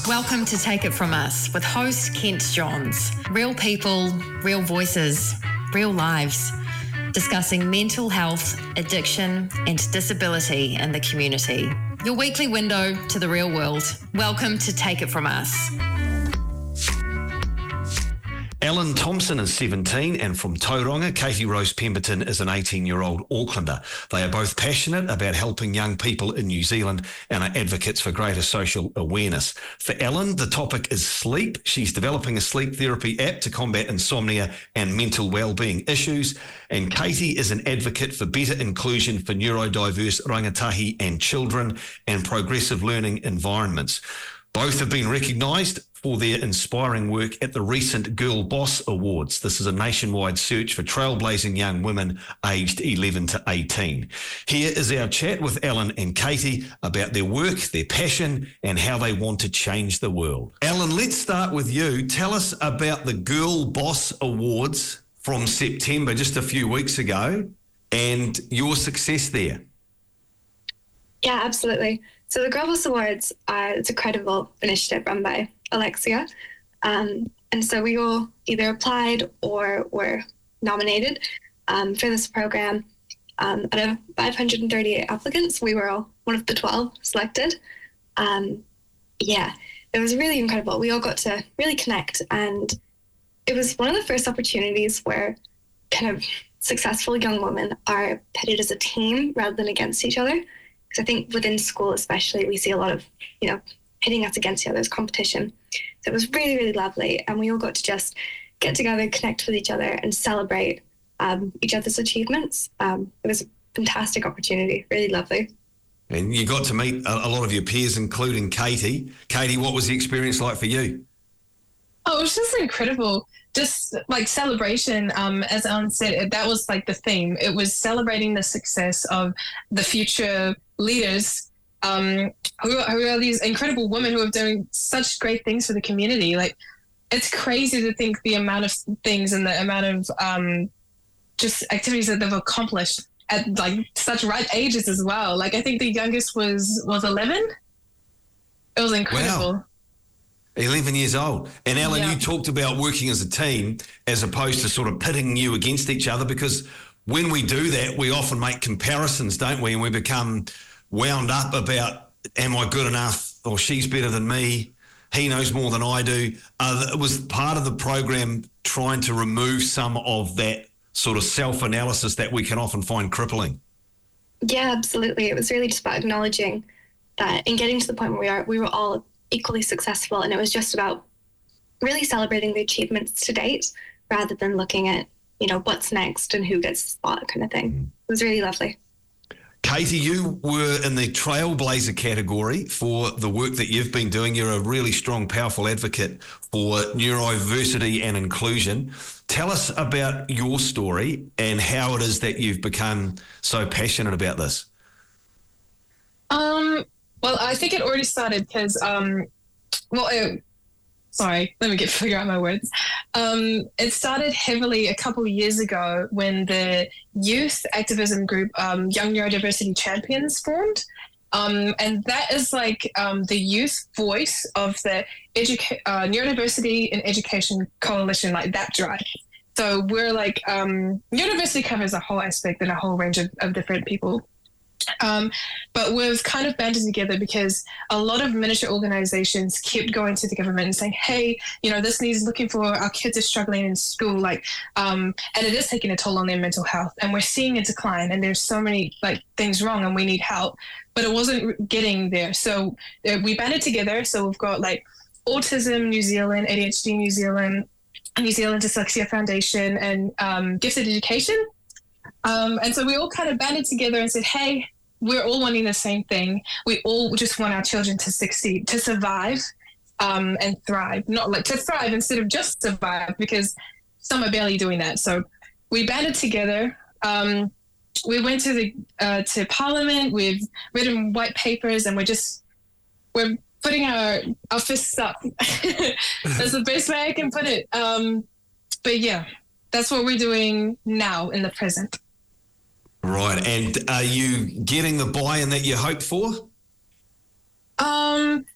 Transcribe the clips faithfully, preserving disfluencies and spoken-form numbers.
Welcome to Take It From Us with host Kent Johns. Real people, real voices, real lives, discussing mental health, addiction and disability in the community. Your weekly window to the real world. Welcome to Take It From Us. Ellen Thompson is seventeen and from Tauranga. Katie Rose Pemberton is an eighteen-year-old Aucklander. They are both passionate about helping young people in New Zealand and are advocates for greater social awareness. For Ellen, the topic is sleep. She's developing a sleep therapy app to combat insomnia and mental well-being issues. And Katie is an advocate for better inclusion for neurodiverse rangatahi and children and progressive learning environments. Both have been recognised for their inspiring work at the recent Girl Boss Awards. This is a nationwide search for trailblazing young women aged eleven to eighteen. Here is our chat with Ellen and Katie about their work, their passion, and how they want to change the world. Ellen, let's start with you. Tell us about the Girl Boss Awards from September, just a few weeks ago, and your success there. Yeah, absolutely. So the Girl Boss Awards, uh, it's a credible initiative run by Alexia. Um, and so we all either applied or were nominated um, for this program. Um, out of five hundred thirty-eight applicants, we were all one of the twelve selected. Um, yeah, it was really incredible. We all got to really connect, and it was one of the first opportunities where kind of successful young women are pitted as a team rather than against each other. Because I think within school especially, we see a lot of, you know, pitting us against each other's competition. So it was really, really lovely. And we all got to just get together, connect with each other and celebrate um, each other's achievements. Um, it was a fantastic opportunity, really lovely. And you got to meet a, a lot of your peers, including Katie. Katie, what was the experience like for you? Oh, it was just incredible. Just like celebration, um, as Ellen said, that was like the theme. It was celebrating the success of the future leaders um, who, who are these incredible women who have done such great things for the community. Like, it's crazy to think the amount of things and the amount of um, just activities that they've accomplished at like such ripe ages as well. Like, I think the youngest was was eleven. It was incredible. Wow. eleven years old. And Ellen, yeah. you talked about working as a team as opposed to sort of pitting you against each other, because when we do that, we often make comparisons, don't we? And we become wound up about, am I good enough? Or she's better than me. He knows more than I do. Uh, it was part of the program trying to remove some of that sort of self-analysis that we can often find crippling. Yeah, absolutely. It was really just about acknowledging that and getting to the point where we are, we were all equally successful, and it was just about really celebrating the achievements to date rather than looking at, you know, what's next and who gets the spot kind of thing. It was really lovely. Katie, you were in the Trailblazer category for the work that you've been doing. You're a really strong, powerful advocate for neurodiversity and inclusion. Tell us about your story and how it is that you've become so passionate about this. Um. Well, I think it already started because, um, well, it, sorry, let me get figure out my words. Um, it started heavily a couple of years ago when the youth activism group um, Young Neurodiversity Champions formed. Um, and that is like um, the youth voice of the educa- uh, Neurodiversity in Education Coalition, like that drive. So we're like, um, neurodiversity covers a whole aspect and a whole range of, of different people. Um, but we've kind of banded together because a lot of miniature organizations kept going to the government and saying, hey, you know, this needs looking for, our kids are struggling in school, like, um, and it is taking a toll on their mental health, and we're seeing a decline, and there's so many like things wrong and we need help, but it wasn't getting there. So uh, we banded together. So we've got like Autism New Zealand, A D H D New Zealand, New Zealand Dyslexia Foundation, and um, Gifted Education. Um, and so we all kind of banded together and said, hey, we're all wanting the same thing. We all just want our children to succeed, to survive um, and thrive. Not like to thrive instead of just survive, because some are barely doing that. So we banded together. Um, we went to the uh, to Parliament. We've written white papers, and we're just we're putting our our fists up. That's the best way I can put it. Um, but yeah, that's what we're doing now in the present. Right. And are you getting the buy-in that you hoped for? Um,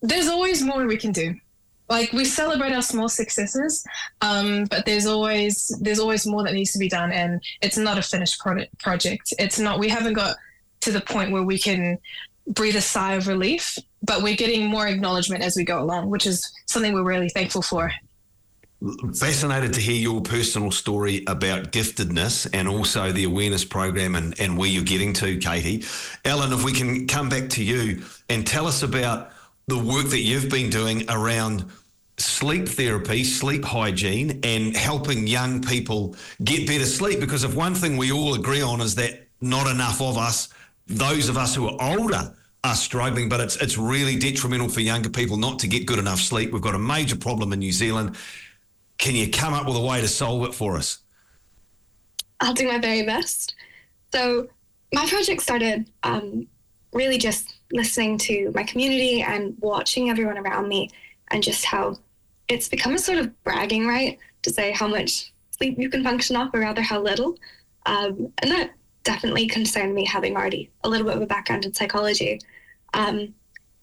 there's always more we can do. Like, we celebrate our small successes, um, but there's always there's always more that needs to be done, and it's not a finished product, project. It's not. We haven't got to the point where we can breathe a sigh of relief, but we're getting more acknowledgement as we go along, which is something we're really thankful for. Fascinated to hear your personal story about giftedness and also the awareness program and, and where you're getting to, Katie. Ellen, if we can come back to you and tell us about the work that you've been doing around sleep therapy, sleep hygiene, and helping young people get better sleep. Because if one thing we all agree on is that not enough of us, those of us who are older, are struggling, but it's it's really detrimental for younger people not to get good enough sleep. We've got a major problem in New Zealand. Can you come up with a way to solve it for us? I'll do my very best. So my project started um, really just listening to my community and watching everyone around me, and just how it's become a sort of bragging right to say how much sleep you can function off, or rather how little. Um, and that definitely concerned me, having already a little bit of a background in psychology. Um,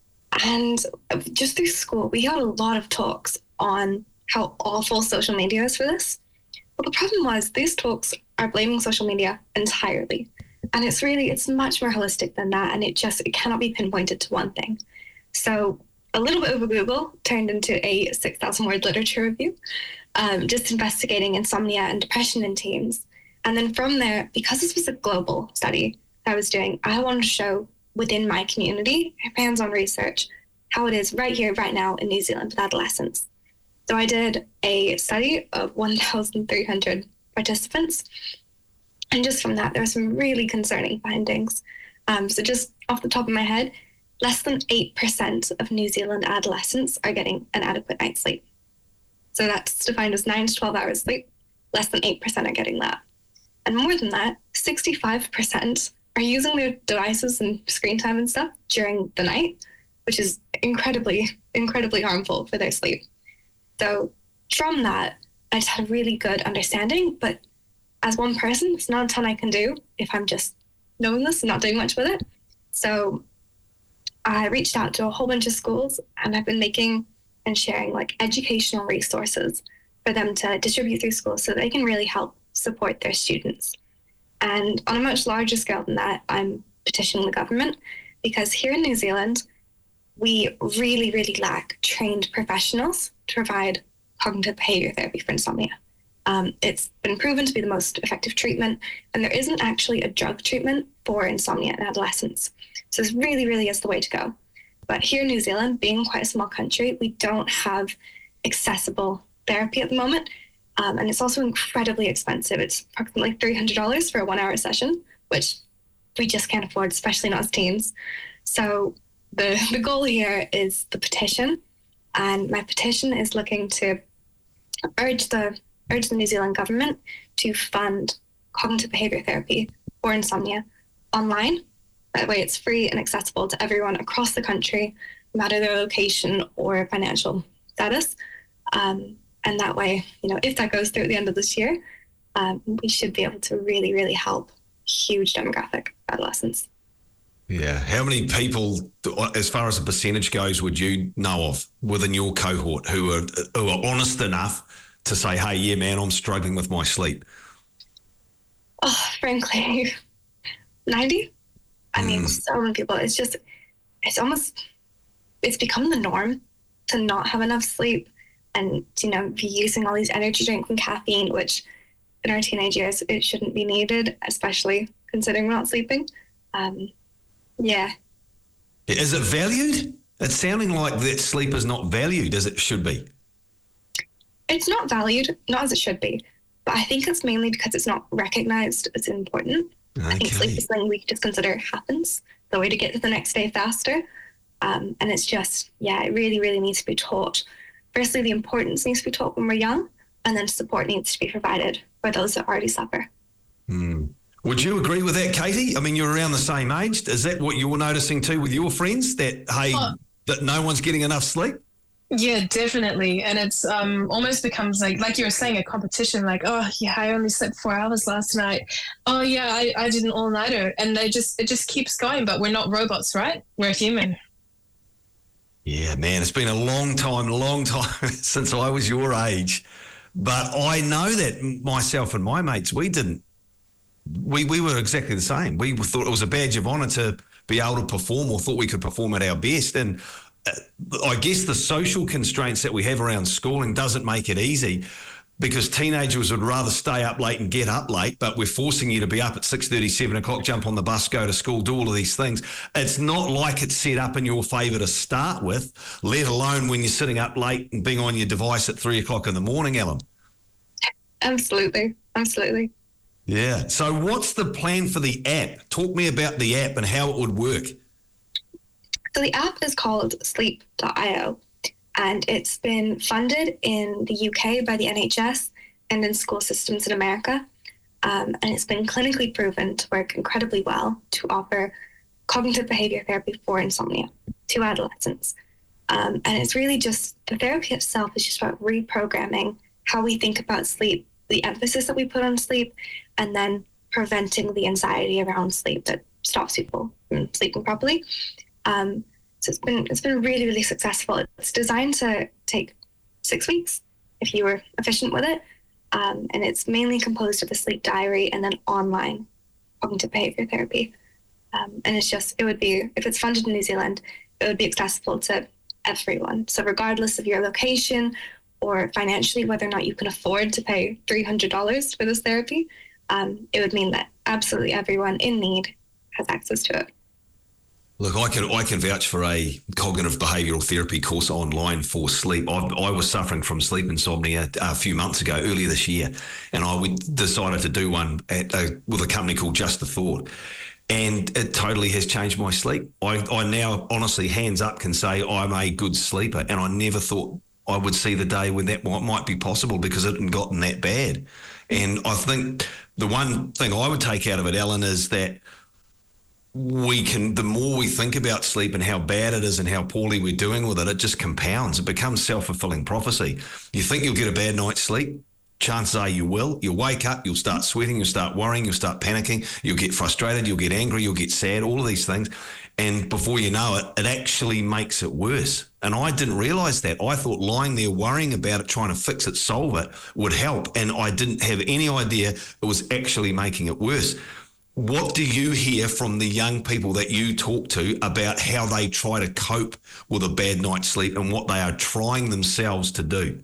and just through school, we had a lot of talks on how awful social media is for this. But the problem was these talks are blaming social media entirely. And it's really, it's much more holistic than that. And it just, it cannot be pinpointed to one thing. So a little bit of a Google turned into a six thousand word literature review, um, just investigating insomnia and depression in teens. And then from there, because this was a global study that I was doing, I wanted to show within my community, hands-on research, how it is right here, right now in New Zealand with adolescents. So I did a study of one thousand three hundred participants. And just from that, there were some really concerning findings. Um, so just off the top of my head, less than eight percent of New Zealand adolescents are getting an adequate night's sleep. So that's defined as nine to twelve hours sleep. Less than eight percent are getting that. And more than that, sixty-five percent are using their devices and screen time and stuff during the night, which is incredibly, incredibly harmful for their sleep. So from that, I just had a really good understanding. But as one person, it's not a ton I can do if I'm just knowing this and not doing much with it. So I reached out to a whole bunch of schools, and I've been making and sharing like educational resources for them to distribute through schools so they can really help support their students. And on a much larger scale than that, I'm petitioning the government, because here in New Zealand, we really, really lack trained professionals to provide cognitive behavior therapy for insomnia. Um, it's been proven to be the most effective treatment, and there isn't actually a drug treatment for insomnia in adolescents. So this really, really is the way to go. But here in New Zealand, being quite a small country, we don't have accessible therapy at the moment. Um, and it's also incredibly expensive. It's approximately three hundred dollars for a one hour session, which we just can't afford, especially not as teens. So the, the goal here is the petition. And my petition is looking to urge the urge the New Zealand government to fund cognitive behavior therapy for insomnia online. That way it's free and accessible to everyone across the country, no matter their location or financial status. Um, and that way, you know, if that goes through at the end of this year, um, we should be able to really, really help huge demographic adolescents. Yeah. How many people, as far as a percentage goes, would you know of within your cohort who are who are honest enough to say, hey, yeah, man, I'm struggling with my sleep? Oh, frankly, ninety. I mean, Mm. so many people. It's just, it's almost, it's become the norm to not have enough sleep and, you know, be using all these energy drinks and caffeine, which in our teenage years, it shouldn't be needed, especially considering we're not sleeping. Um, yeah. Is it valued? It's sounding like that sleep is not valued as it should be. It's not valued, not as it should be, but I think it's mainly because it's not recognized as important. Okay. I think sleep is something we just consider happens, the way to get to the next day faster. Um, and it's just, yeah, it really, really needs to be taught. Firstly, the importance needs to be taught when we're young, and then support needs to be provided for those that already suffer. Mm. Would you agree with that, Katie? I mean, you're around the same age. Is that what you're noticing too with your friends, that, hey, Oh. that no one's getting enough sleep? Yeah, definitely. And it's um, almost becomes like, like you were saying, a competition, like, oh, yeah, I only slept four hours last night. Oh, yeah, I, I did an all-nighter. And they just, it just keeps going. But we're not robots, right? We're human. Yeah, man, it's been a long time, long time since I was your age. But I know that myself and my mates, we didn't, we, we were exactly the same. We thought it was a badge of honour to be able to perform, or thought we could perform at our best. And uh, I guess the social constraints that we have around schooling doesn't make it easy, because teenagers would rather stay up late and get up late, but we're forcing you to be up at six thirty, seven o'clock, jump on the bus, go to school, do all of these things. It's not like it's set up in your favour to start with, let alone when you're sitting up late and being on your device at three o'clock in the morning, Ellen. Absolutely. Absolutely. Yeah. So what's the plan for the app? Talk me about the app and how it would work. So the app is called sleep dot io. And it's been funded in the U K by the N H S and in school systems in America. Um, and it's been clinically proven to work incredibly well to offer cognitive behavior therapy for insomnia to adolescents. Um, and it's really just, the therapy itself is just about reprogramming how we think about sleep, the emphasis that we put on sleep, and then preventing the anxiety around sleep that stops people from sleeping properly. Um, So it's been it's been really, really successful. It's designed to take six weeks if you were efficient with it. Um, and it's mainly composed of a sleep diary and then online cognitive behavior therapy. Um, and it's just, it would be, if it's funded in New Zealand, it would be accessible to everyone. So regardless of your location or financially, whether or not you can afford to pay three hundred dollars for this therapy, um, it would mean that absolutely everyone in need has access to it. Look, I can I can vouch for a cognitive behavioural therapy course online for sleep. I, I was suffering from sleep insomnia a few months ago, earlier this year, and I decided to do one at a, with a company called Just the Thought, and it totally has changed my sleep. I, I now honestly, hands up, can say I'm a good sleeper, and I never thought I would see the day when that might, might be possible, because it hadn't gotten that bad. And I think the one thing I would take out of it, Ellen, is that we can, the more we think about sleep and how bad it is and how poorly we're doing with it, it just compounds. It becomes self-fulfilling prophecy. You think you'll get a bad night's sleep, chances are you will. You'll wake up, you'll start sweating, you'll start worrying, you'll start panicking, you'll get frustrated, you'll get angry, you'll get sad, all of these things. And before you know it, it actually makes it worse. And I didn't realise that. I thought lying there worrying about it, trying to fix it, solve it, would help. And I didn't have any idea it was actually making it worse. What do you hear from the young people that you talk to about how they try to cope with a bad night's sleep and what they are trying themselves to do?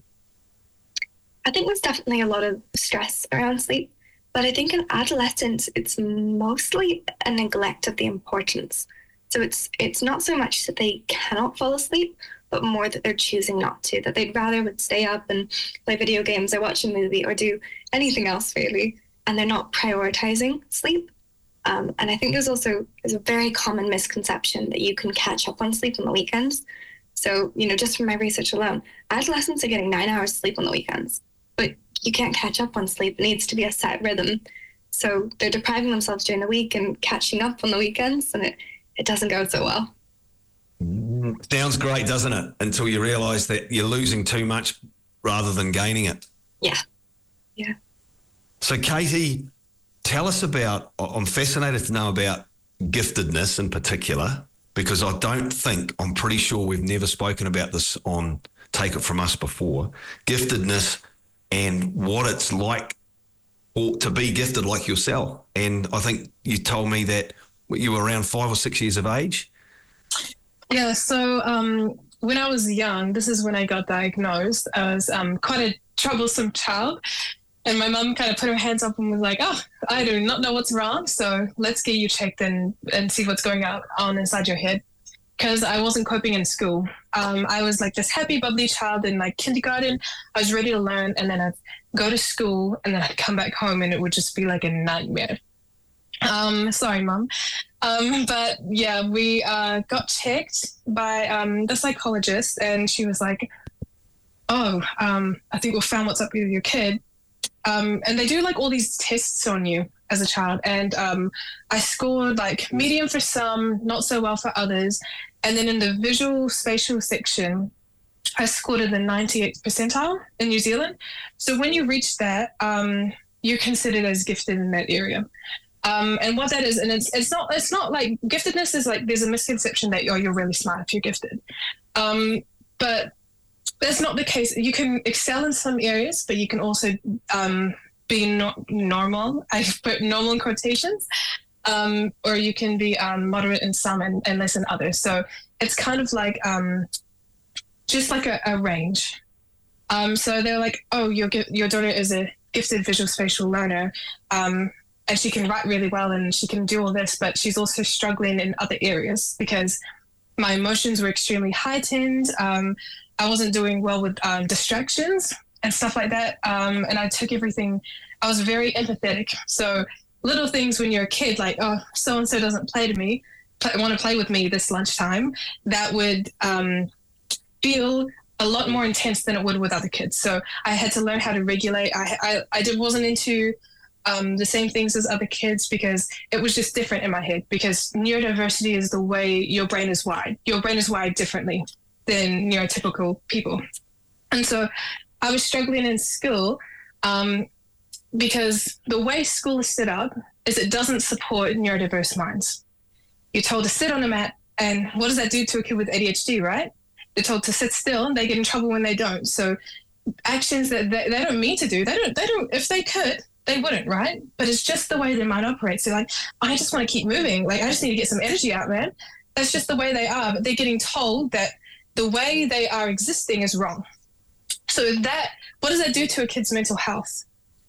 I think there's definitely a lot of stress around sleep, but I think in adolescence, it's mostly a neglect of the importance. So it's it's not so much that they cannot fall asleep, but more that they're choosing not to, that they'd rather would stay up and play video games or watch a movie or do anything else really, and they're not prioritizing sleep. Um, and I think there's also there's a very common misconception that you can catch up on sleep on the weekends. So, you know, just from my research alone, adolescents are getting nine hours sleep on the weekends, but you can't catch up on sleep. It needs to be a set rhythm. So they're depriving themselves during the week and catching up on the weekends, and it, it doesn't go so well. Sounds great, doesn't it? Until you realise that you're losing too much rather than gaining it. Yeah. Yeah. So, Katie, tell us about, I'm fascinated to know about giftedness in particular, because I don't think, I'm pretty sure we've never spoken about this on Take It From Us before, giftedness and what it's like or to be gifted like yourself. And I think you told me that you were around five or six years of age. Yeah, so um, when I was young, this is when I got diagnosed as um, quite a troublesome child. And my mum kind of put her hands up and was like, oh, I do not know what's wrong, so let's get you checked and, and see what's going on inside your head. Because I wasn't coping in school. Um, I was like this happy, bubbly child in like kindergarten. I was ready to learn, and then I'd go to school, and then I'd come back home, and it would just be like a nightmare. Um, sorry, Mum. Um, but yeah, we uh, got checked by um, the psychologist, and she was like, oh, um, I think we found what's up with your kid. Um, and they do like all these tests on you as a child. And um, I scored like medium for some, not so well for others. And then in the visual spatial section, I scored in the ninety-eighth percentile in New Zealand. So when you reach that, um, you're considered as gifted in that area. Um, and what that is, and it's it's not it's not like giftedness is like there's a misconception that oh you're really smart if you're gifted, um, but that's not the case. You can excel in some areas, but you can also um, be not normal. I put normal in quotations, um, or you can be um, moderate in some and, and less in others. So it's kind of like um, just like a, a range. Um, so they're like, oh, your your daughter is a gifted visual spatial learner. Um, And she can write really well and she can do all this, but she's also struggling in other areas because my emotions were extremely heightened. Um, I wasn't doing well with um, distractions and stuff like that. Um, and I took everything, I was very empathetic. So little things when you're a kid, like, oh, so-and-so doesn't play to me, play, want to play with me this lunchtime, that would um, feel a lot more intense than it would with other kids. So I had to learn how to regulate. I, I, I did, wasn't into Um, the same things as other kids because it was just different in my head because neurodiversity is the way your brain is wired. Your brain is wired differently than neurotypical people. And so I was struggling in school um, because the way school is set up is it doesn't support neurodiverse minds. You're told to sit on a mat, and what does that do to a kid with A D H D, right? They're told to sit still and they get in trouble when they don't. So actions that they, they don't mean to do, they don't, they don't, if they could, they wouldn't, right? But it's just the way their mind operates. They're like, I just want to keep moving. Like, I just need to get some energy out, man. That's just the way they are. But they're getting told that the way they are existing is wrong. So that, what does that do to a kid's mental health?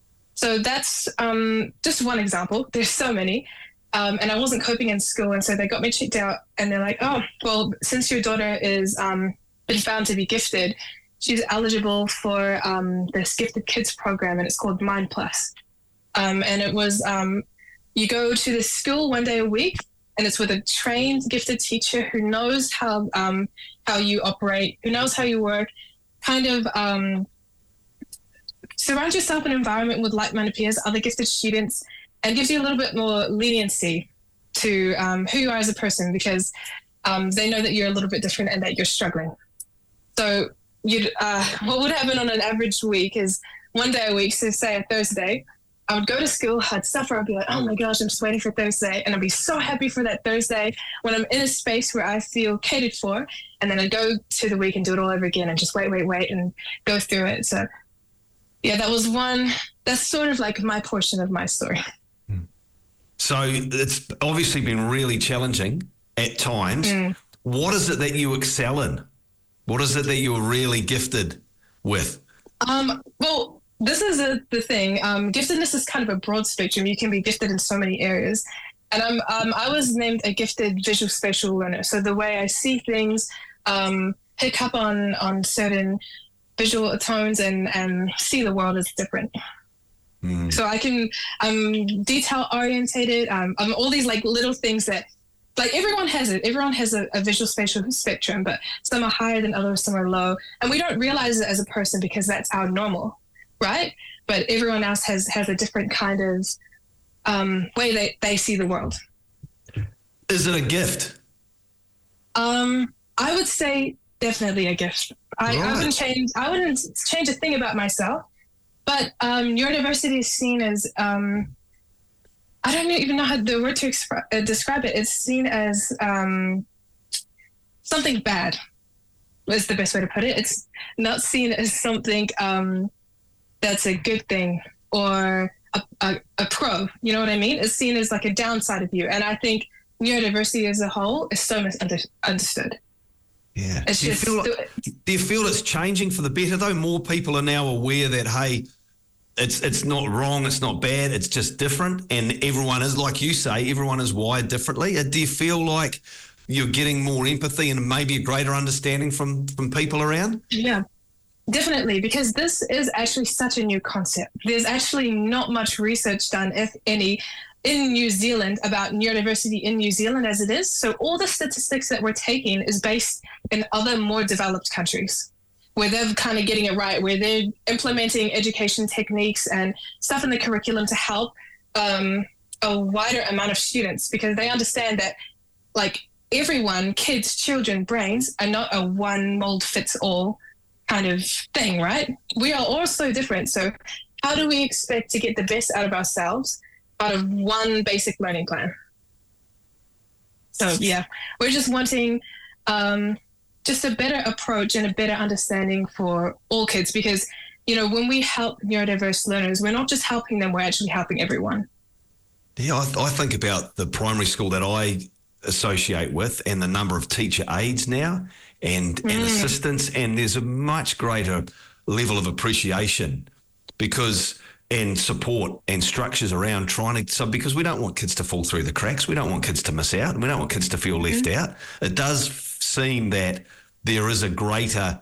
So that's um, just one example. There's so many. Um, and I wasn't coping in school. And so they got me checked out and they're like, oh, well, since your daughter is um, been found to be gifted, she's eligible for um, this Gifted Kids program, and it's called Mind Plus. Um, and it was, um, you go to the school one day a week, and it's with a trained, gifted teacher who knows how um, how you operate, who knows how you work, kind of um, surround yourself in an environment with like-minded peers, other gifted students, and gives you a little bit more leniency to um, who you are as a person because um, they know that you're a little bit different and that you're struggling. So you'd, uh, what would happen on an average week is one day a week, so say a Thursday, I would go to school, I'd suffer, I'd be like, oh my gosh, I'm just waiting for Thursday. And I'd be so happy for that Thursday when I'm in a space where I feel catered for. And then I'd go to the week and do it all over again and just wait, wait, wait and go through it. So yeah, that was one, that's sort of like my portion of my story. So it's obviously been really challenging at times. Mm. What is it that you excel in? What is it that you're really gifted with? Um, well, This is a, the thing. Um, giftedness is kind of a broad spectrum. You can be gifted in so many areas. And I'm, um, I was named a gifted visual spatial learner. So the way I see things, um, pick up on, on certain visual tones and, and see the world is different. Mm. So I can, I'm detail orientated. Um, I'm all these like little things that, like everyone has it. Everyone has a, a visual spatial spectrum, but some are higher than others, some are low. And we don't realize it as a person because that's our normal. Right? But everyone else has, has a different kind of um, way they, they see the world. Is it a gift? Um, I would say definitely a gift. I, right. I wouldn't change I wouldn't change a thing about myself. But um, neurodiversity is seen as, um, I don't even know how the word to exp- uh, describe it. It's seen as um, something bad is the best way to put it. It's not seen as something... Um, that's a good thing or a, a, a pro, you know what I mean? It's seen as like a downside of you. And I think neurodiversity as a whole is so misunderstood. Yeah. It's do, you just, feel like, do you feel it's changing for the better though? More people are now aware that, hey, it's it's not wrong, it's not bad, it's just different. And everyone is, like you say, everyone is wired differently. Do you feel like you're getting more empathy and maybe a greater understanding from, from people around? Yeah. Definitely, because this is actually such a new concept. There's actually not much research done, if any, in New Zealand about neurodiversity in New Zealand as it is. So all the statistics that we're taking is based in other more developed countries where they're kind of getting it right, where they're implementing education techniques and stuff in the curriculum to help um, a wider amount of students because they understand that like everyone, kids, children, brains are not a one mold fits all kind of thing, right? We are all so different. So how do we expect to get the best out of ourselves out of one basic learning plan. So yeah, we're just wanting um, just a better approach and a better understanding for all kids, because, you know, when we help neurodiverse learners, we're not just helping them, we're actually helping everyone. Yeah, I, I think about the primary school that I associate with and the number of teacher aides now and, mm. and assistants, and there's a much greater level of appreciation because and support and structures around trying to, so because we don't want kids to fall through the cracks, we don't want kids to miss out, and we don't want kids to feel left mm. out. It does seem that there is a greater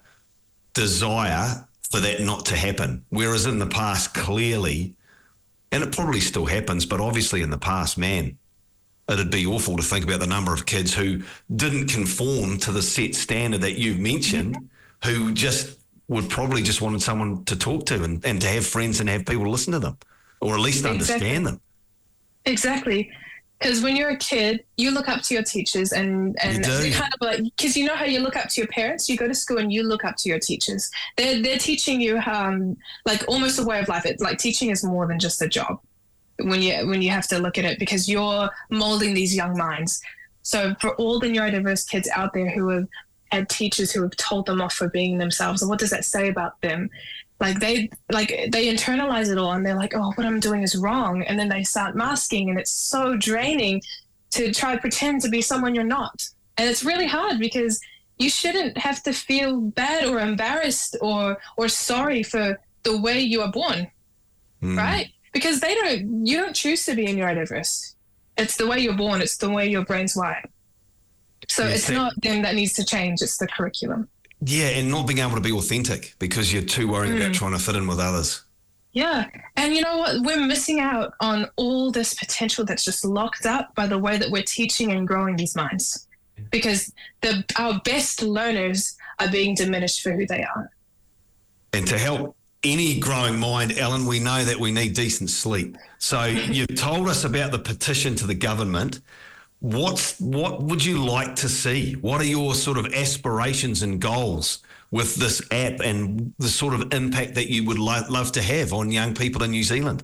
desire for that not to happen, whereas in the past, clearly, and it probably still happens, but obviously in the past, man, it'd be awful to think about the number of kids who didn't conform to the set standard that you've mentioned, who just would probably just wanted someone to talk to and, and to have friends and have people listen to them, or at least exactly. understand them. Exactly. Because when you're a kid, you look up to your teachers and, and you kind of like, because you know how you look up to your parents, you go to school and you look up to your teachers. They're, they're teaching you um, like almost a way of life. It's like teaching is more than just a job when you, when you have to look at it, because you're molding these young minds. So for all the neurodiverse kids out there who have had teachers who have told them off for being themselves, and what does that say about them? Like they like they internalize it all, and they're like, oh, what I'm doing is wrong. And then they start masking, and it's so draining to try to pretend to be someone you're not. And it's really hard because you shouldn't have to feel bad or embarrassed or or sorry for the way you are born, mm. right? Because they don't, you don't choose to be a neurodiverse. It's the way you're born. It's the way your brain's wired. So yes, it's that, not them that needs to change, it's the curriculum. Yeah, and not being able to be authentic because you're too worried mm. about trying to fit in with others. Yeah, and you know what? We're missing out on all this potential that's just locked up by the way that we're teaching and growing these minds, because the our best learners are being diminished for who they are. And to help any growing mind, Ellen, we know that we need decent sleep. So you've told us about the petition to the government. What's, what would you like to see? What are your sort of aspirations and goals with this app and the sort of impact that you would lo- love to have on young people in New Zealand?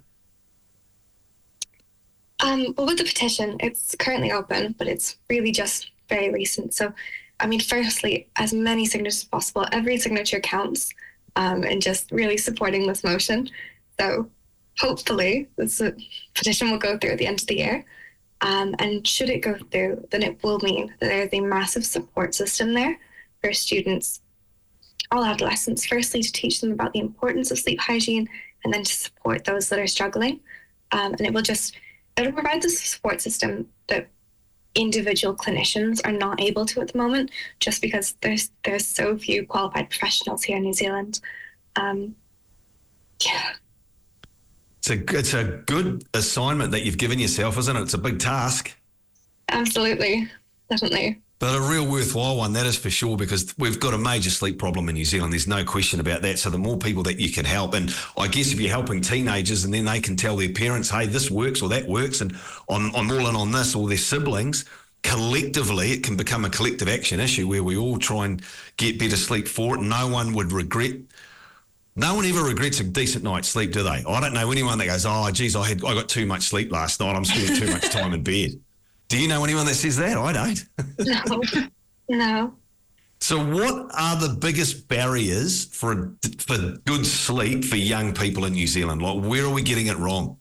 Um, well, with the petition, it's currently open, but it's really just very recent. So, I mean, firstly, as many signatures as possible. Every signature counts, um, and just really supporting this motion. So hopefully this petition will go through at the end of the year. Um, and should it go through, then it will mean that there is a massive support system there for students, all adolescents, firstly to teach them about the importance of sleep hygiene, and then to support those that are struggling. Um, and it will just, it'll provide this support system that individual clinicians are not able to at the moment, just because there's there's so few qualified professionals here in New Zealand. Um, yeah. It's a, it's a good assignment that you've given yourself, isn't it? It's a big task. Absolutely, definitely. But a real worthwhile one, that is for sure, because we've got a major sleep problem in New Zealand. There's no question about that. So the more people that you can help, and I guess if you're helping teenagers and then they can tell their parents, hey, this works or that works, and I'm, I'm all in on this, or their siblings, collectively it can become a collective action issue where we all try and get better sleep for it. No one would regret No one ever regrets a decent night's sleep, do they? I don't know anyone that goes, oh, geez, I had I got too much sleep last night. I'm spending too much time in bed. Do you know anyone that says that? I don't. No. No. So what are the biggest barriers for, for good sleep for young people in New Zealand? Like, where are we getting it wrong?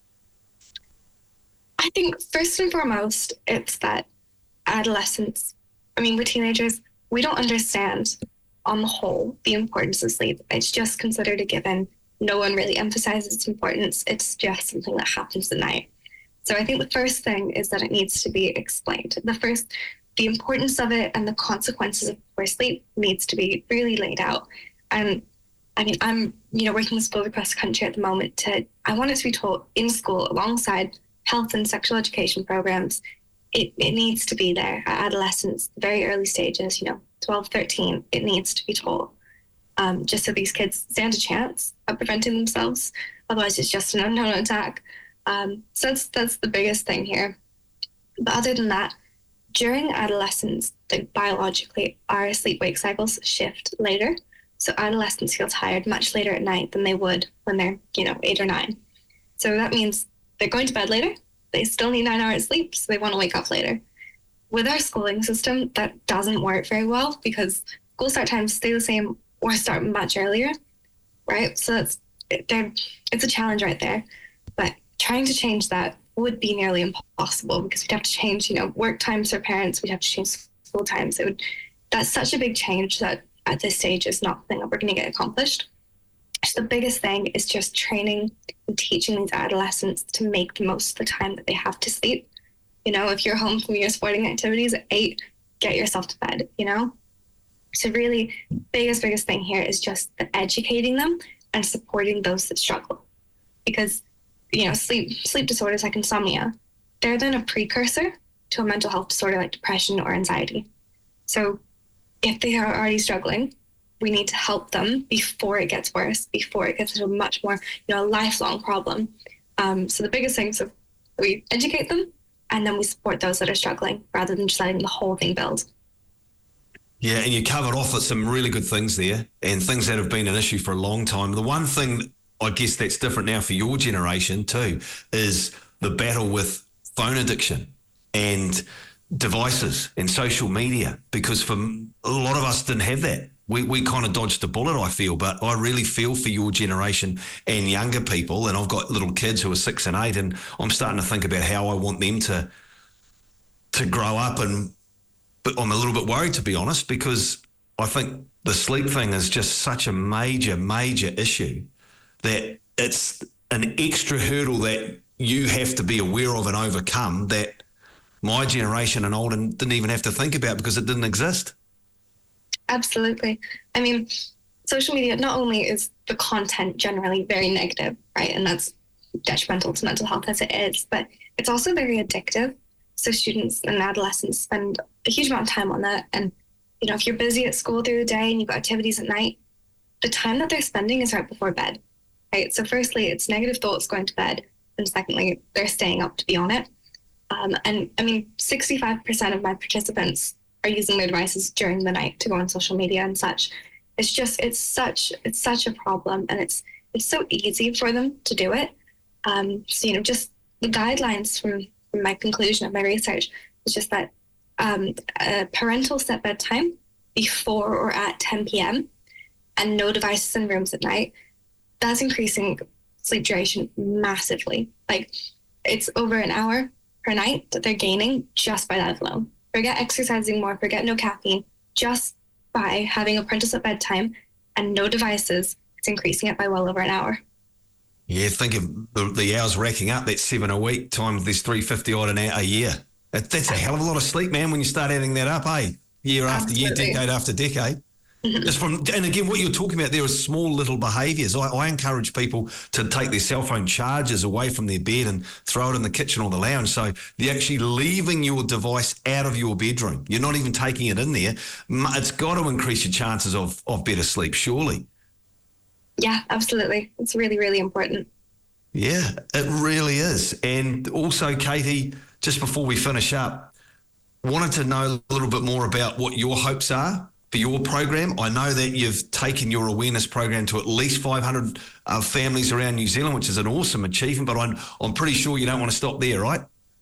I think first and foremost, it's that adolescents, I mean, we're teenagers, we don't understand on the whole the importance of sleep. It's just considered a given. No one really emphasizes its importance. It's just something that happens at night. So I think the first thing is that it needs to be explained. The first, the importance of it and the consequences of poor sleep needs to be really laid out. And I mean, I'm, you know, working with schools across the country at the moment to, I want it to be taught in school alongside health and sexual education programs. It, it needs to be there at adolescence, very early stages, you know, twelve, thirteen, it needs to be taught, um, just so these kids stand a chance of preventing themselves. Otherwise, it's just an unknown attack. Um, so that's, that's the biggest thing here. But other than that, during adolescence, like biologically, our sleep-wake cycles shift later. So adolescents feel tired much later at night than they would when they're, you know, eight or nine. So that means they're going to bed later. They still need nine hours sleep, so they want to wake up later. With our schooling system, that doesn't work very well because school start times stay the same or start much earlier, right? So that's it's a challenge right there. But trying to change that would be nearly impossible because we'd have to change, you know, work times for parents. We'd have to change school times. It would. That's such a big change that at this stage is not something that we're going to get accomplished. So the biggest thing is just training and teaching these adolescents to make the most of the time that they have to sleep. You know, if you're home from your sporting activities at eight, get yourself to bed, you know? So really, biggest, biggest thing here is just educating them and supporting those that struggle. Because, you know, sleep sleep disorders like insomnia, they're then a precursor to a mental health disorder like depression or anxiety. So if they are already struggling, we need to help them before it gets worse, before it gets into a much more, you know, lifelong problem. Um, so the biggest thing is so we educate them and then we support those that are struggling rather than just letting the whole thing build. Yeah, and you covered off with some really good things there and things that have been an issue for a long time. The one thing I guess that's different now for your generation too is the battle with phone addiction and devices and social media, because for a lot of us didn't have that. We we kind of dodged the bullet, I feel, but I really feel for your generation and younger people. And I've got little kids who are six and eight, and I'm starting to think about how I want them to to grow up. And but I'm a little bit worried, to be honest, because I think the sleep thing is just such a major, major issue that it's an extra hurdle that you have to be aware of and overcome that my generation and older didn't even have to think about because it didn't exist. Absolutely. I mean, social media, not only is the content generally very negative, right? And that's detrimental to mental health as it is, but it's also very addictive. So students and adolescents spend a huge amount of time on that. And, you know, if you're busy at school through the day and you've got activities at night, the time that they're spending is right before bed, right? So firstly, it's negative thoughts going to bed. And secondly, they're staying up to be on it. Um, and I mean, sixty-five percent of my participants are using their devices during the night to go on social media and such. It's just, it's such, it's such a problem, and it's, it's so easy for them to do it. Um, so, you know, just the guidelines from, from my conclusion of my research is just that um, a parental set bedtime before or at ten p.m. and no devices in rooms at night, that's increasing sleep duration massively. Like, it's over an hour per night that they're gaining just by that alone. Forget exercising more, forget no caffeine, just by having a parental set bedtime and no devices, it's increasing it by well over an hour. Yeah, think of the, the hours racking up. That's seven a week times there's three hundred fifty odd an hour a year. That, that's a hell of a lot of sleep, man, when you start adding that up, eh? Year after Absolutely. year, decade after decade. Just from, and again, what you're talking about there is small little behaviours. I, I encourage people to take their cell phone chargers away from their bed and throw it in the kitchen or the lounge. So you're actually leaving your device out of your bedroom. You're not even taking it in there. It's got to increase your chances of, of better sleep, surely. Yeah, absolutely. It's really, really important. Yeah, it really is. And also, Katie, just before we finish up, wanted to know a little bit more about what your hopes are for your program. I know that you've taken your awareness program to at least five hundred uh, families around New Zealand, which is an awesome achievement, but I'm, I'm pretty sure you don't want to stop there, right?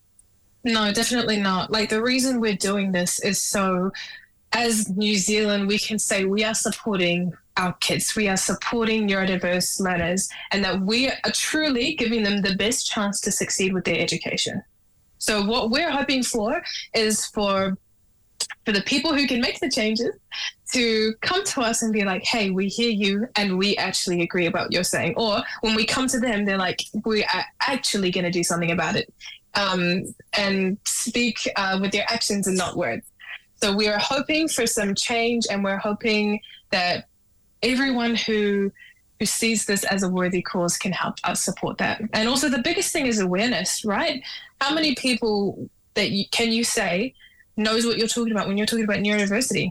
No, definitely not. Like, the reason we're doing this is so, as New Zealand, we can say we are supporting our kids, we are supporting neurodiverse learners, and that we are truly giving them the best chance to succeed with their education. So what we're hoping for is for for the people who can make the changes to come to us and be like, hey, we hear you and we actually agree about what you're saying. Or when we come to them, they're like, we are actually going to do something about it, um, and speak uh, with their actions and not words. So we are hoping for some change, and we're hoping that everyone who who sees this as a worthy cause can help us support that. And also the biggest thing is awareness, right? How many people that you, can you say knows what you're talking about when you're talking about neurodiversity,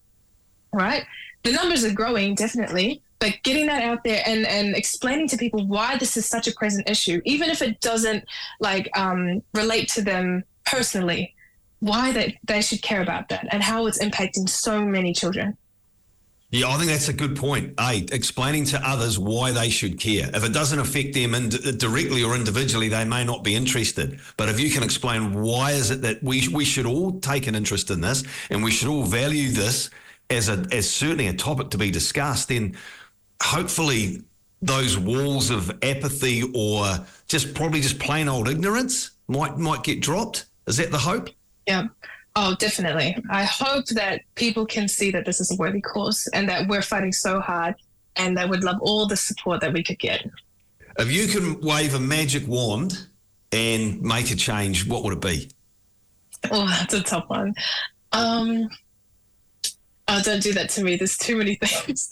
right? The numbers are growing, definitely, but getting that out there and, and explaining to people why this is such a present issue, even if it doesn't like um, relate to them personally, why they, they should care about that and how it's impacting so many children. Yeah, I think that's a good point. A, explaining to others why they should care. If it doesn't affect them in, directly or individually, they may not be interested. But if you can explain why is it that we we should all take an interest in this and we should all value this as a as certainly a topic to be discussed, then hopefully those walls of apathy or just probably just plain old ignorance might might get dropped. Is that the hope? Yeah. Oh, definitely. I hope that people can see that this is a worthy cause and that we're fighting so hard and that we'd love all the support that we could get. If you could wave a magic wand and make a change, what would it be? Oh, that's a tough one. Um, oh, don't do that to me. There's too many things.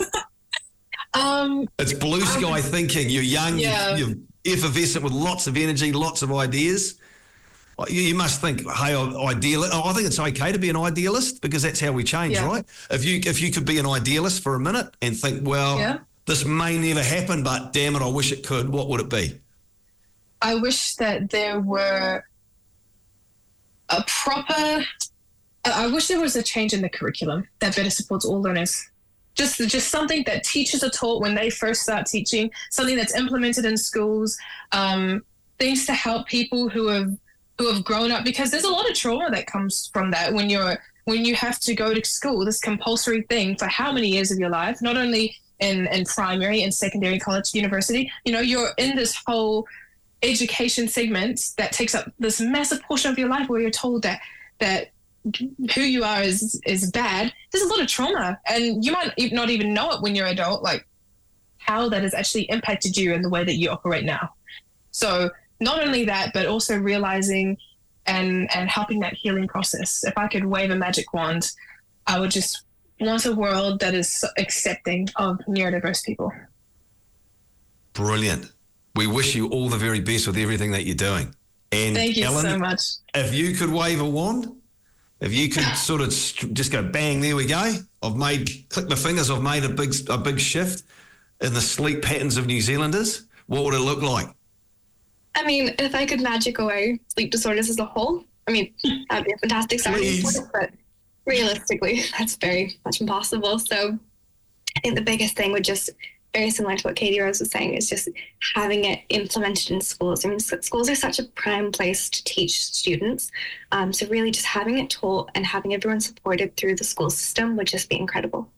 um, it's blue sky um, thinking. You're young, yeah. you're, you're effervescent with lots of energy, lots of ideas. You must think, hey, ideal. I think it's okay to be an idealist because that's how we change, yeah. right? If you if you could be an idealist for a minute and think, well, yeah. this may never happen, but damn it, I wish it could. What would it be? I wish that there were a proper. I wish there was a change in the curriculum that better supports all learners. Just just something that teachers are taught when they first start teaching. Something that's implemented in schools. Um, things to help people who have. who have grown up, because there's a lot of trauma that comes from that when you're when you have to go to school, this compulsory thing for how many years of your life, not only in, in primary and secondary, college, university, you know, you're in this whole education segment that takes up this massive portion of your life where you're told that that who you are is is bad. There's a lot of trauma and you might not even know it when you're an adult, like how that has actually impacted you in the way that you operate now. So not only that, but also realizing and and helping that healing process. If I could wave a magic wand, I would just want a world that is accepting of neurodiverse people. Brilliant. We wish you all the very best with everything that you're doing. And thank you Ellen, so much. If you could wave a wand, if you could sort of just go bang, there we go. I've made, click my fingers, I've made a big a big shift in the sleep patterns of New Zealanders. What would it look like? I mean, if I could magic away sleep disorders as a whole, I mean, that'd be a fantastic starting point, but realistically, that's very much impossible. So I think the biggest thing would just, very similar to what Katie Rose was saying, is just having it implemented in schools. I mean, schools are such a prime place to teach students. Um, so really just having it taught and having everyone supported through the school system would just be incredible.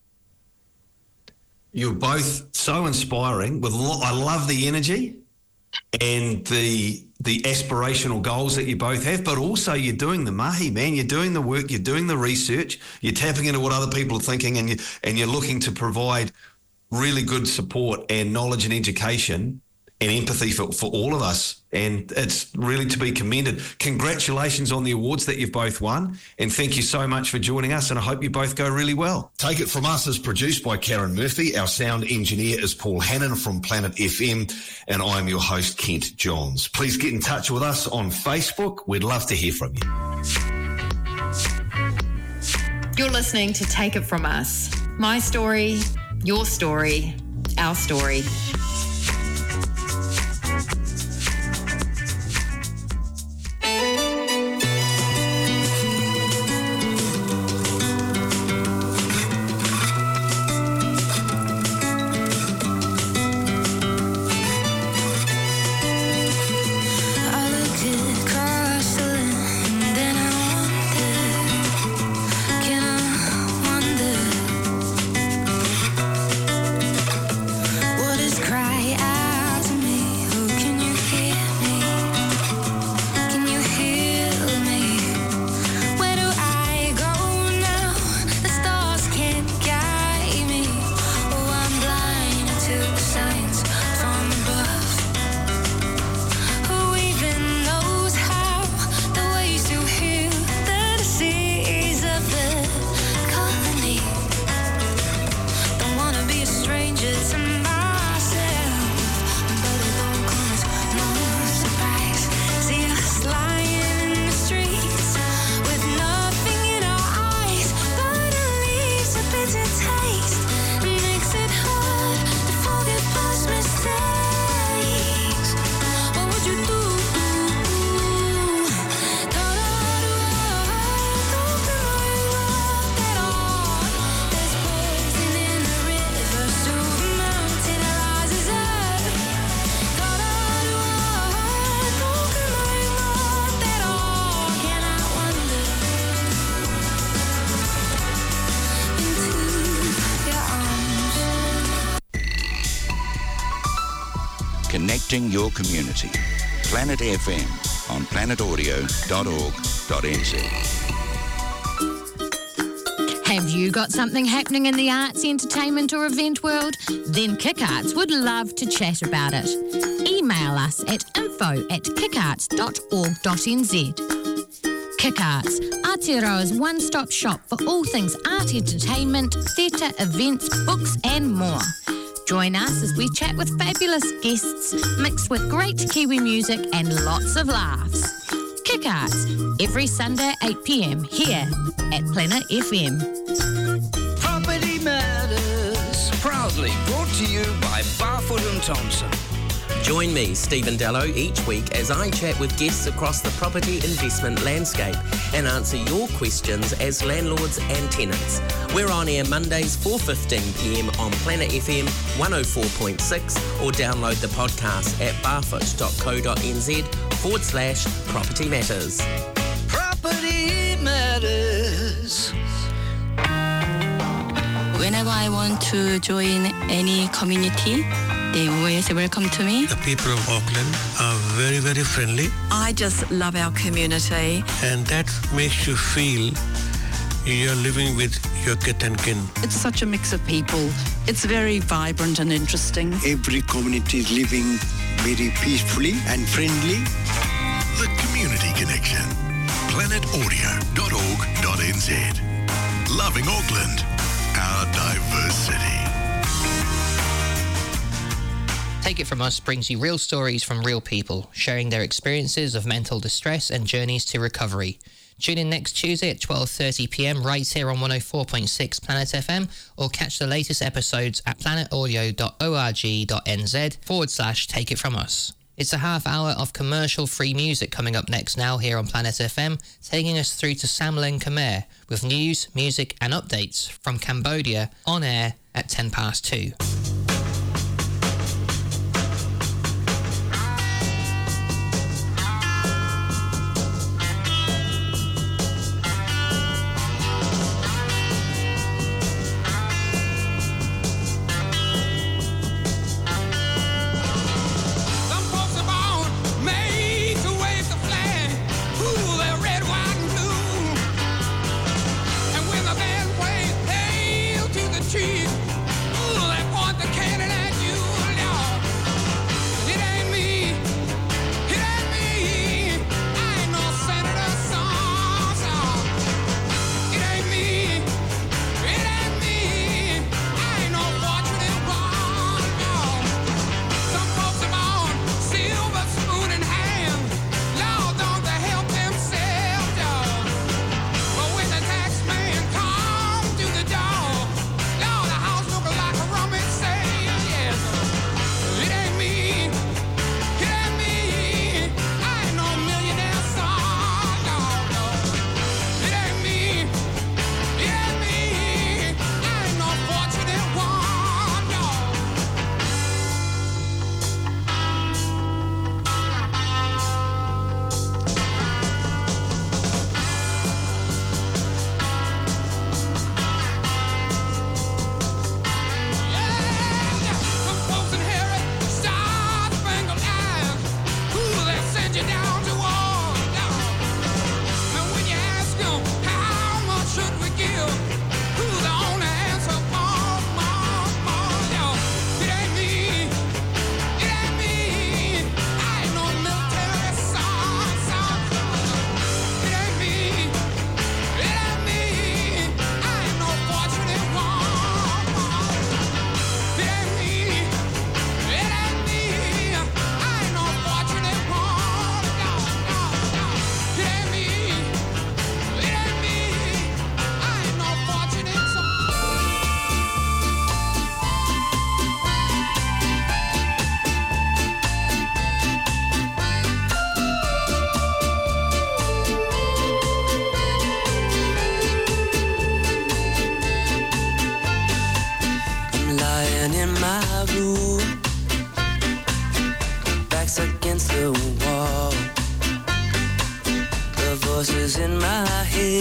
You're both so inspiring. With lo- I love the energy and the the aspirational goals that you both have, but also you're doing the mahi, man. You're doing the work, you're doing the research, you're tapping into what other people are thinking, and you and you're looking to provide really good support and knowledge and education and empathy for, for all of us. And it's really to be commended. Congratulations on the awards that you've both won. And thank you so much for joining us. And I hope you both go really well. Take It From Us is produced by Karen Murphy. Our sound engineer is Paul Hannon from Planet F M. And I'm your host, Kent Johns. Please get in touch with us on Facebook. We'd love to hear from you. You're listening to Take It From Us. My story, your story, our story. Cry connecting your community. Planet F M on planet audio dot org dot n z. Have you got something happening in the arts, entertainment or event world? Then Kick Arts would love to chat about it. Email us at info at kickarts dot org dot n z. Kick Arts, Aotearoa's one-stop shop for all things art, entertainment, theatre, events, books and more. Join us as we chat with fabulous guests, mixed with great Kiwi music and lots of laughs. Kick Arts, every Sunday eight p m here at Planet F M. Property Matters, proudly brought to you by Barfoot and Thompson. Join me, Stephen Dello, each week as I chat with guests across the property investment landscape and answer your questions as landlords and tenants. We're on air Mondays four fifteen p m on Planet F M one oh four point six or download the podcast at barfoot dot co dot n z forward slash property matters. Property Matters. Whenever I want to join any community, they always welcome to me. The people of Auckland are very, very friendly. I just love our community. And that makes you feel you're living with your kith and kin. It's such a mix of people. It's very vibrant and interesting. Every community is living very peacefully and friendly. The Community Connection. planet audio dot org dot n z. Loving Auckland, our diverse city. Take It From Us brings you real stories from real people, sharing their experiences of mental distress and journeys to recovery. Tune in next Tuesday at twelve thirty p m right here on one oh four point six Planet F M, or catch the latest episodes at planet audio dot org dot n z forward slash Take It From Us. It's a half hour of commercial-free music coming up next now here on Planet F M, taking us through to Samleng Khmer with news, music and updates from Cambodia on air at ten past two. against the wall. The voices in my head